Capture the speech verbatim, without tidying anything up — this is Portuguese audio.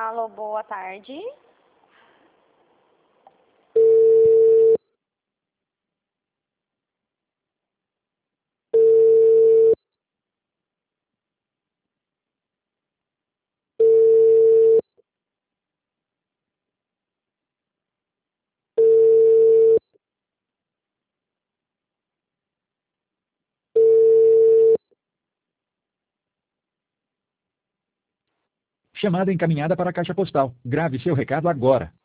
Alô, boa tarde. Chamada encaminhada para a caixa postal. Grave seu recado agora.